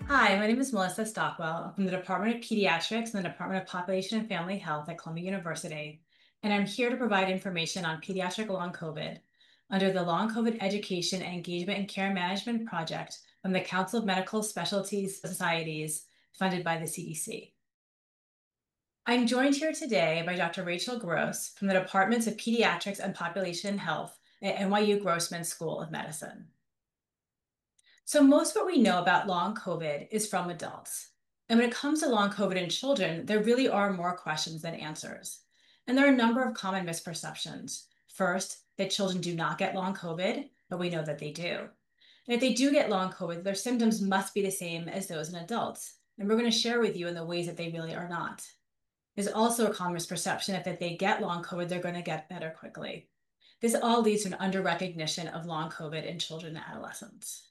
Hi, my name is Melissa Stockwell. I'm from the Department of Pediatrics and the Department of Population and Family Health at Columbia University, and I'm here to provide information on pediatric long COVID under the Long COVID Education and Engagement and Care Management Project from the Council of Medical Specialties Societies funded by the CDC. I'm joined here today by Dr. Rachel Gross from the Departments of Pediatrics and Population Health at NYU Grossman School of Medicine. So most of what we know about long COVID is from adults. And when it comes to long COVID in children, there really are more questions than answers. And there are a number of common misperceptions. First, that children do not get long COVID, but we know that they do. And if they do get long COVID, their symptoms must be the same as those in adults. And we're going to share with you in the ways that they really are not. There's also a common misperception that if they get long COVID, they're going to get better quickly. This all leads to an under-recognition of long COVID in children and adolescents.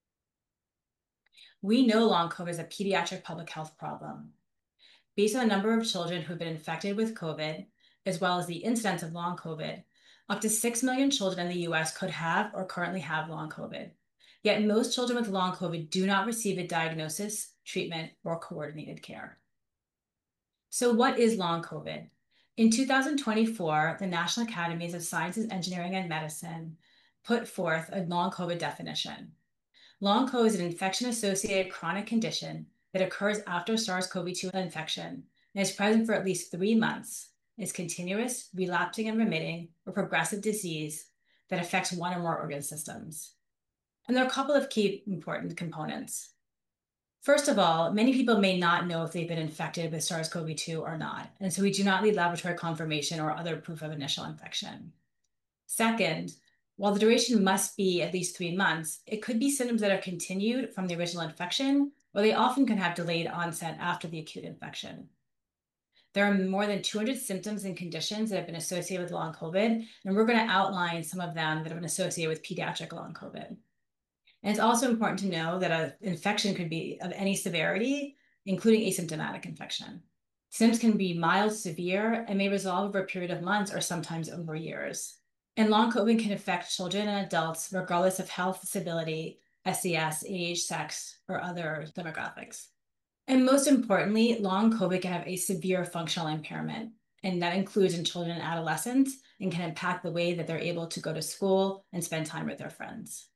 We know long COVID is a pediatric public health problem. Based on the number of children who've been infected with COVID, as well as the incidence of long COVID, up to 6 million children in the US could have or currently have long COVID. Yet most children with long COVID do not receive a diagnosis, treatment, or coordinated care. So what is long COVID? In 2024, the National Academies of Sciences, Engineering, and Medicine put forth a long COVID definition. Long COVID is an infection-associated chronic condition that occurs after SARS-CoV-2 infection and is present for at least 3 months. It's continuous, relapsing and remitting, or progressive disease that affects one or more organ systems. And there are a couple of key important components. First of all, many people may not know if they've been infected with SARS-CoV-2 or not, and so we do not need laboratory confirmation or other proof of initial infection. Second, while the duration must be at least 3 months, it could be symptoms that have continued from the original infection, or they often can have delayed onset after the acute infection. There are more than 200 symptoms and conditions that have been associated with long COVID, and we're going to outline some of them that have been associated with pediatric long COVID. And it's also important to know that an infection could be of any severity, including asymptomatic infection. Symptoms can be mild, severe, and may resolve over a period of months or sometimes over years. And long COVID can affect children and adults regardless of health, disability, SES, age, sex, or other demographics. And most importantly, long COVID can have a severe functional impairment, and that includes in children and adolescents and can impact the way that they're able to go to school and spend time with their friends.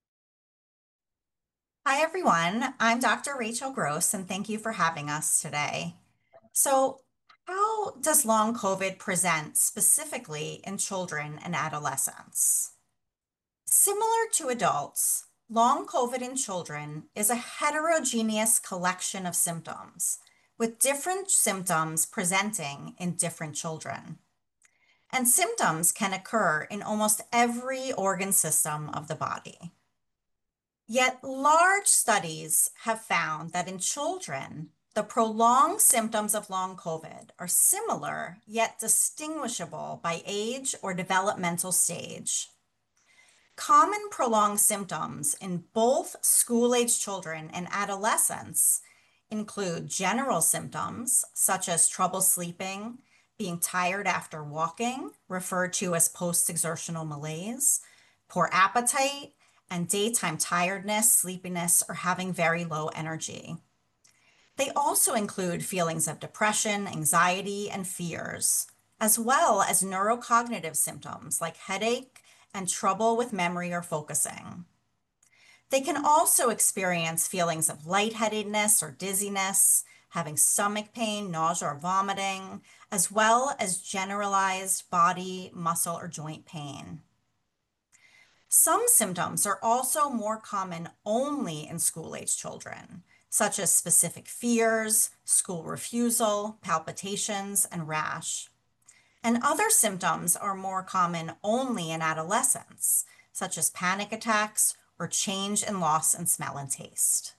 Hi, everyone. I'm Dr. Rachel Gross, and thank you for having us today. So, how does long COVID present specifically in children and adolescents? Similar to adults, long COVID in children is a heterogeneous collection of symptoms, with different symptoms presenting in different children. And symptoms can occur in almost every organ system of the body. Yet large studies have found that in children, the prolonged symptoms of long COVID are similar yet distinguishable by age or developmental stage. Common prolonged symptoms in both school-age children and adolescents include general symptoms such as trouble sleeping, being tired after walking, referred to as post-exertional malaise, poor appetite, and daytime tiredness, sleepiness, or having very low energy. They also include feelings of depression, anxiety, and fears, as well as neurocognitive symptoms like headache and trouble with memory or focusing. They can also experience feelings of lightheadedness or dizziness, having stomach pain, nausea, or vomiting, as well as generalized body, muscle, or joint pain. Some symptoms are also more common only in school-age children, such as specific fears, school refusal, palpitations, and rash. And other symptoms are more common only in adolescents, such as panic attacks or change in loss in smell and taste.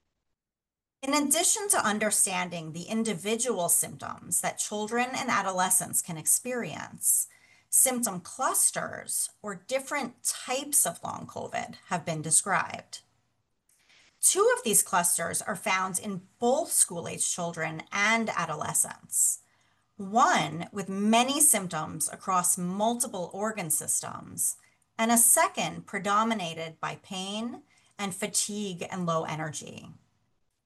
In addition to understanding the individual symptoms that children and adolescents can experience, symptom clusters or different types of long COVID have been described. Two of these clusters are found in both school-age children and adolescents. One with many symptoms across multiple organ systems, and a second predominated by pain and fatigue and low energy.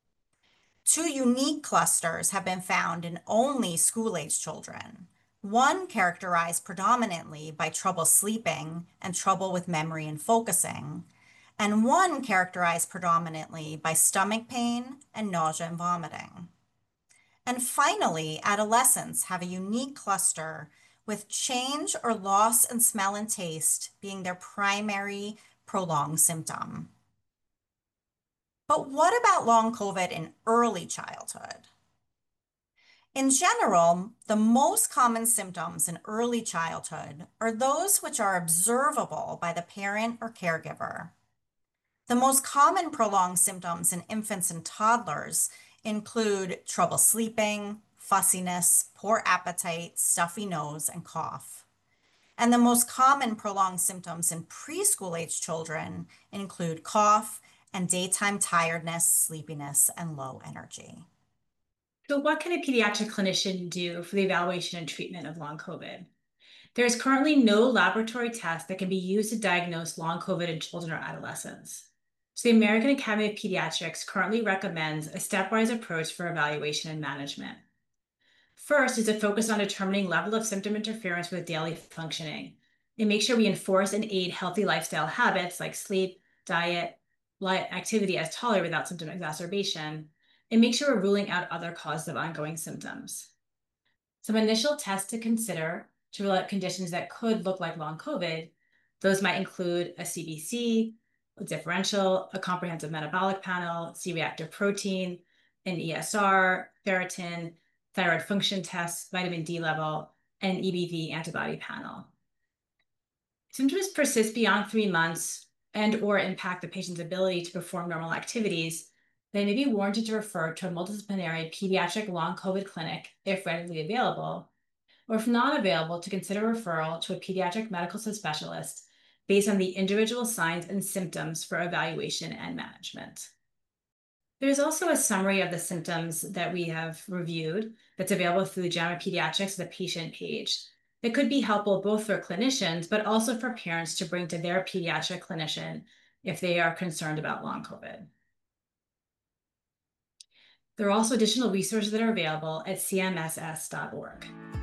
Two unique clusters have been found in only school-age children. One characterized predominantly by trouble sleeping and trouble with memory and focusing, and one characterized predominantly by stomach pain and nausea and vomiting. And finally, adolescents have a unique cluster with change or loss in smell and taste being their primary prolonged symptom. But what about long COVID in early childhood? In general, the most common symptoms in early childhood are those which are observable by the parent or caregiver. The most common prolonged symptoms in infants and toddlers include trouble sleeping, fussiness, poor appetite, stuffy nose, and cough. And the most common prolonged symptoms in preschool age children include cough and daytime tiredness, sleepiness, and low energy. So what can a pediatric clinician do for the evaluation and treatment of long COVID? There is currently no laboratory test that can be used to diagnose long COVID in children or adolescents. So the American Academy of Pediatrics currently recommends a stepwise approach for evaluation and management. First is to focus on determining level of symptom interference with daily functioning and make sure we enforce and aid healthy lifestyle habits like sleep, diet, light activity as tolerated without symptom exacerbation, and make sure we're ruling out other causes of ongoing symptoms. Some initial tests to consider to rule out conditions that could look like long COVID. Those might include a CBC, a differential, a comprehensive metabolic panel, C-reactive protein, an ESR, ferritin, thyroid function tests, vitamin D level, and an EBV antibody panel. Symptoms persist beyond 3 months and/or impact the patient's ability to perform normal activities. They may be warranted to refer to a multidisciplinary pediatric long COVID clinic if readily available, or if not available, to consider referral to a pediatric medical subspecialist based on the individual signs and symptoms for evaluation and management. There's also a summary of the symptoms that we have reviewed that's available through the JAMA Pediatrics, the patient page. That could be helpful both for clinicians, but also for parents to bring to their pediatric clinician if they are concerned about long COVID. There are also additional resources that are available at cmss.org.